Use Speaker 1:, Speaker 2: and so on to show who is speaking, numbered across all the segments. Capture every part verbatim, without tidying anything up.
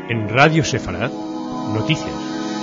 Speaker 1: En Radio Sefarad, noticias.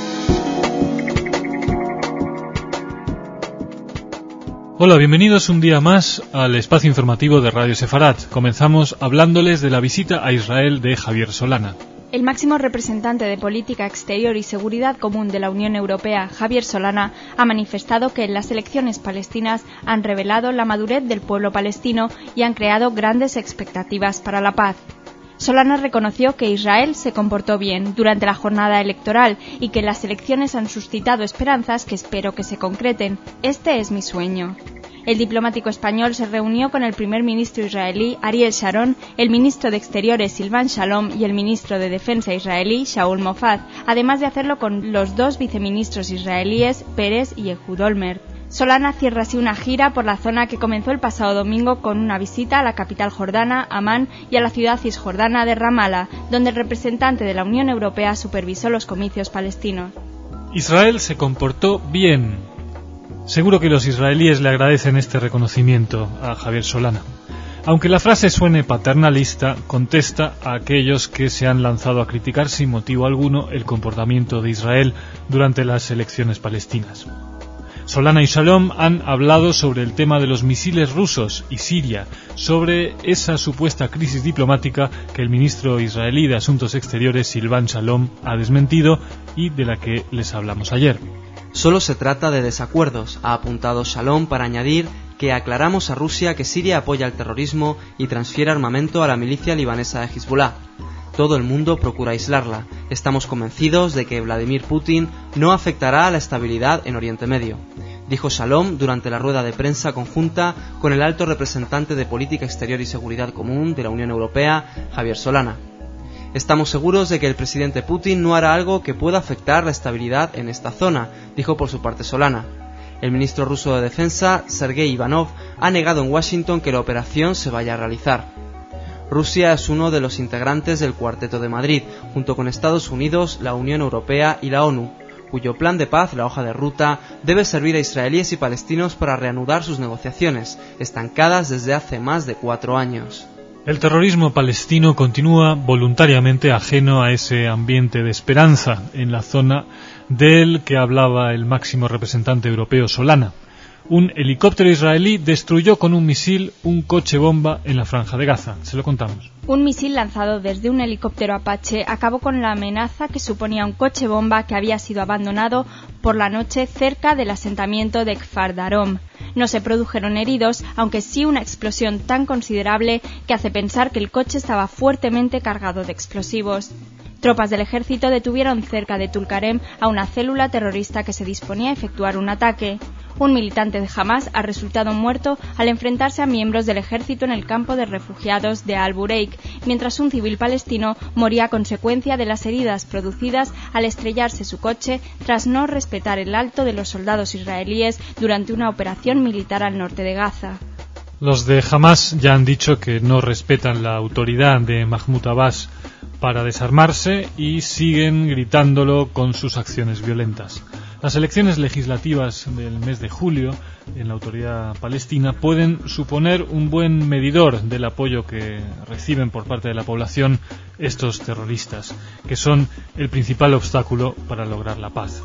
Speaker 2: Hola, bienvenidos un día más al espacio informativo de Radio Sefarad. Comenzamos hablándoles de la visita a Israel de Javier Solana.
Speaker 3: El máximo representante de Política Exterior y Seguridad Común de la Unión Europea, Javier Solana, ha manifestado que las elecciones palestinas han revelado la madurez del pueblo palestino y han creado grandes expectativas para la paz. Solana reconoció que Israel se comportó bien durante la jornada electoral y que las elecciones han suscitado esperanzas que espero que se concreten. Este es mi sueño. El diplomático español se reunió con el primer ministro israelí Ariel Sharon, el ministro de Exteriores Silvan Shalom y el ministro de Defensa israelí Shaul Mofaz, además de hacerlo con los dos viceministros israelíes Pérez y Ehud Olmert. Solana cierra así una gira por la zona que comenzó el pasado domingo con una visita a la capital jordana, Amán, y a la ciudad cisjordana de Ramallah, donde el representante de la Unión Europea supervisó los comicios palestinos.
Speaker 2: Israel se comportó bien. Seguro que los israelíes le agradecen este reconocimiento a Javier Solana. Aunque la frase suene paternalista, contesta a aquellos que se han lanzado a criticar sin motivo alguno el comportamiento de Israel durante las elecciones palestinas. Solana y Shalom han hablado sobre el tema de los misiles rusos y Siria, sobre esa supuesta crisis diplomática que el ministro israelí de Asuntos Exteriores Silvan Shalom ha desmentido y de la que les hablamos ayer.
Speaker 4: Solo se trata de desacuerdos, ha apuntado Shalom para añadir que aclaramos a Rusia que Siria apoya el terrorismo y transfiere armamento a la milicia libanesa de Hezbollah. Todo el mundo procura aislarla. Estamos convencidos de que Vladimir Putin no afectará a la estabilidad en Oriente Medio, dijo Shalom durante la rueda de prensa conjunta con el alto representante de Política Exterior y Seguridad Común de la Unión Europea, Javier Solana. Estamos seguros de que el presidente Putin no hará algo que pueda afectar la estabilidad en esta zona, dijo por su parte Solana. El ministro ruso de Defensa, Sergei Ivanov, ha negado en Washington que la operación se vaya a realizar. Rusia es uno de los integrantes del Cuarteto de Madrid, junto con Estados Unidos, la Unión Europea y la ONU, cuyo plan de paz, la hoja de ruta, debe servir a israelíes y palestinos para reanudar sus negociaciones, estancadas desde hace más de cuatro años.
Speaker 2: El terrorismo palestino continúa voluntariamente ajeno a ese ambiente de esperanza en la zona del que hablaba el máximo representante europeo Solana. Un helicóptero israelí destruyó con un misil un coche bomba en la franja de Gaza. Se lo contamos.
Speaker 3: Un misil lanzado desde un helicóptero Apache acabó con la amenaza que suponía un coche bomba que había sido abandonado por la noche cerca del asentamiento de Kfar Darom. No se produjeron heridos, aunque sí una explosión tan considerable que hace pensar que el coche estaba fuertemente cargado de explosivos. Tropas del ejército detuvieron cerca de Tulkarem a una célula terrorista que se disponía a efectuar un ataque. Un militante de Hamas ha resultado muerto al enfrentarse a miembros del ejército en el campo de refugiados de Al-Bureik, mientras un civil palestino moría a consecuencia de las heridas producidas al estrellarse su coche tras no respetar el alto de los soldados israelíes durante una operación militar al norte de Gaza.
Speaker 2: Los de Hamas ya han dicho que no respetan la autoridad de Mahmoud Abbas para desarmarse y siguen gritándolo con sus acciones violentas. Las elecciones legislativas del mes de julio en la autoridad palestina pueden suponer un buen medidor del apoyo que reciben por parte de la población estos terroristas, que son el principal obstáculo para lograr la paz.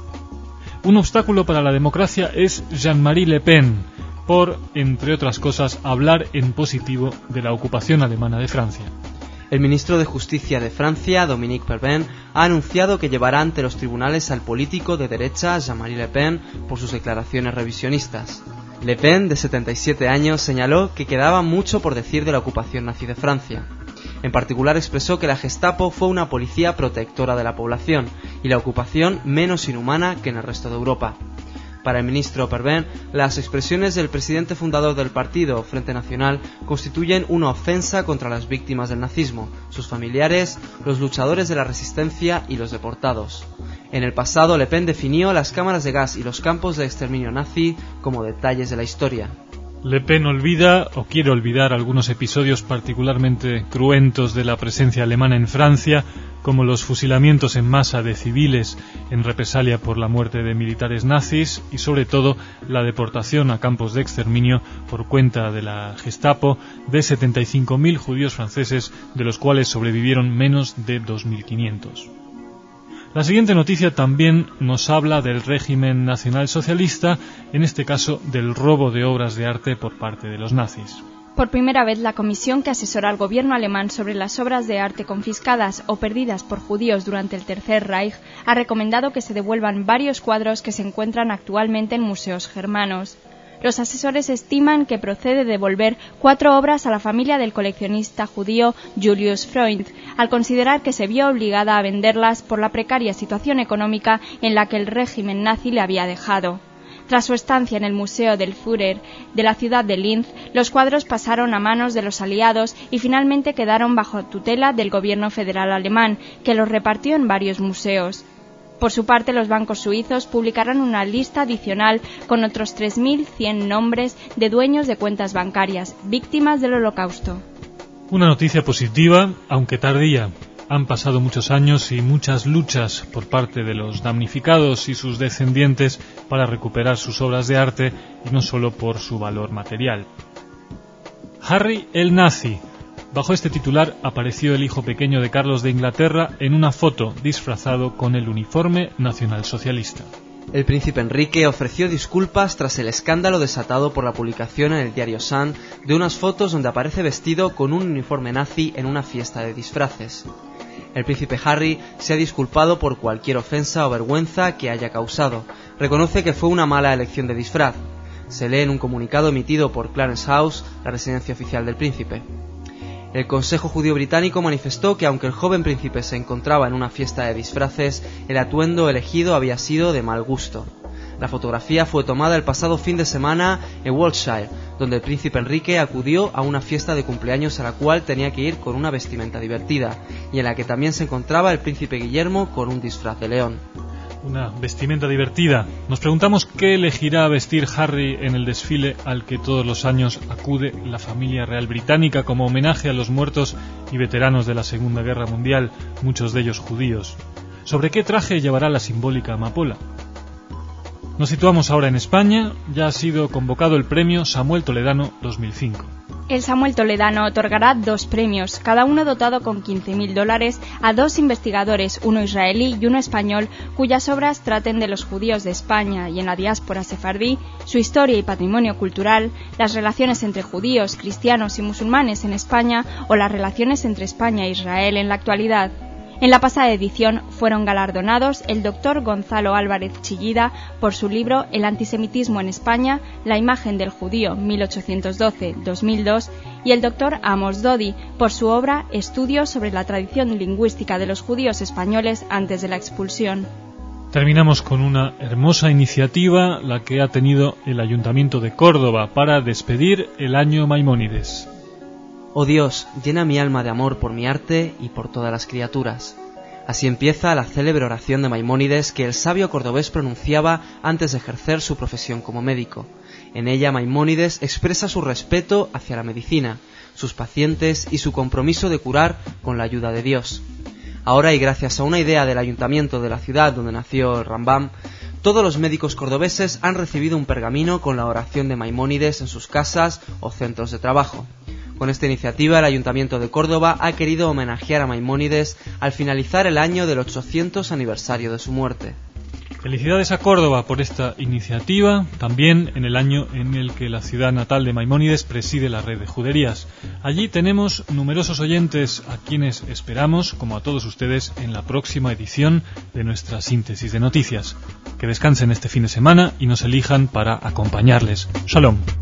Speaker 2: Un obstáculo para la democracia es Jean-Marie Le Pen, por, entre otras cosas, hablar en positivo de la ocupación alemana de Francia.
Speaker 4: El ministro de Justicia de Francia, Dominique Perben, ha anunciado que llevará ante los tribunales al político de derecha Jean-Marie Le Pen por sus declaraciones revisionistas. Le Pen, de setenta y siete años, señaló que quedaba mucho por decir de la ocupación nazi de Francia. En particular expresó que la Gestapo fue una policía protectora de la población y la ocupación menos inhumana que en el resto de Europa. Para el ministro Perben, las expresiones del presidente fundador del partido, Frente Nacional, constituyen una ofensa contra las víctimas del nazismo, sus familiares, los luchadores de la resistencia y los deportados. En el pasado, Le Pen definió las cámaras de gas y los campos de exterminio nazi como detalles de la historia.
Speaker 2: Le Pen olvida o quiere olvidar algunos episodios particularmente cruentos de la presencia alemana en Francia, como los fusilamientos en masa de civiles en represalia por la muerte de militares nazis y sobre todo la deportación a campos de exterminio por cuenta de la Gestapo de setenta y cinco mil judíos franceses, de los cuales sobrevivieron menos de dos mil quinientos. La siguiente noticia también nos habla del régimen nacionalsocialista, en este caso del robo de obras de arte por parte de los nazis.
Speaker 3: Por primera vez, la comisión que asesora al gobierno alemán sobre las obras de arte confiscadas o perdidas por judíos durante el Tercer Reich ha recomendado que se devuelvan varios cuadros que se encuentran actualmente en museos germanos. Los asesores estiman que procede devolver cuatro obras a la familia del coleccionista judío Julius Freund, al considerar que se vio obligada a venderlas por la precaria situación económica en la que el régimen nazi le había dejado. Tras su estancia en el Museo del Führer de la ciudad de Linz, los cuadros pasaron a manos de los aliados y finalmente quedaron bajo tutela del gobierno federal alemán, que los repartió en varios museos. Por su parte, los bancos suizos publicarán una lista adicional con otros tres mil cien nombres de dueños de cuentas bancarias, víctimas del Holocausto.
Speaker 2: Una noticia positiva, aunque tardía. Han pasado muchos años y muchas luchas por parte de los damnificados y sus descendientes para recuperar sus obras de arte, y no solo por su valor material. Harry el Nazi. Bajo este titular apareció el hijo pequeño de Carlos de Inglaterra en una foto disfrazado con el uniforme nacionalsocialista.
Speaker 4: El príncipe Enrique ofreció disculpas tras el escándalo desatado por la publicación en el diario Sun de unas fotos donde aparece vestido con un uniforme nazi en una fiesta de disfraces. El príncipe Harry se ha disculpado por cualquier ofensa o vergüenza que haya causado. Reconoce que fue una mala elección de disfraz. Se lee en un comunicado emitido por Clarence House, la residencia oficial del príncipe. El Consejo Judío Británico manifestó que aunque el joven príncipe se encontraba en una fiesta de disfraces, el atuendo elegido había sido de mal gusto. La fotografía fue tomada el pasado fin de semana en Wiltshire, donde el príncipe Enrique acudió a una fiesta de cumpleaños a la cual tenía que ir con una vestimenta divertida, y en la que también se encontraba el príncipe Guillermo con un disfraz de león.
Speaker 2: Una vestimenta divertida. Nos preguntamos qué elegirá vestir Harry en el desfile al que todos los años acude la familia real británica como homenaje a los muertos y veteranos de la Segunda Guerra Mundial, muchos de ellos judíos. ¿Sobre qué traje llevará la simbólica amapola? Nos situamos ahora en España. Ya ha sido convocado el premio Samuel Toledano dos mil cinco.
Speaker 3: El Samuel Toledano otorgará dos premios, cada uno dotado con quince mil dólares, a dos investigadores, uno israelí y uno español, cuyas obras traten de los judíos de España y en la diáspora sefardí, su historia y patrimonio cultural, las relaciones entre judíos, cristianos y musulmanes en España o las relaciones entre España e Israel en la actualidad. En la pasada edición fueron galardonados el doctor Gonzalo Álvarez Chillida por su libro El antisemitismo en España, la imagen del judío mil ochocientos doce a dos mil dos y el doctor Amos Dodi por su obra Estudios sobre la tradición lingüística de los judíos españoles antes de la expulsión.
Speaker 2: Terminamos con una hermosa iniciativa, la que ha tenido el Ayuntamiento de Córdoba para despedir el año Maimónides.
Speaker 4: Oh Dios, llena mi alma de amor por mi arte y por todas las criaturas. Así empieza la célebre oración de Maimónides que el sabio cordobés pronunciaba antes de ejercer su profesión como médico. En ella Maimónides expresa su respeto hacia la medicina, sus pacientes y su compromiso de curar con la ayuda de Dios. Ahora, y gracias a una idea del ayuntamiento de la ciudad donde nació el Rambam, todos los médicos cordobeses han recibido un pergamino con la oración de Maimónides en sus casas o centros de trabajo. Con esta iniciativa, el Ayuntamiento de Córdoba ha querido homenajear a Maimónides al finalizar el año del ochocientos aniversario de su muerte.
Speaker 2: Felicidades a Córdoba por esta iniciativa, también en el año en el que la ciudad natal de Maimónides preside la red de juderías. Allí tenemos numerosos oyentes a quienes esperamos, como a todos ustedes, en la próxima edición de nuestra síntesis de noticias. Que descansen este fin de semana y nos elijan para acompañarles. Shalom.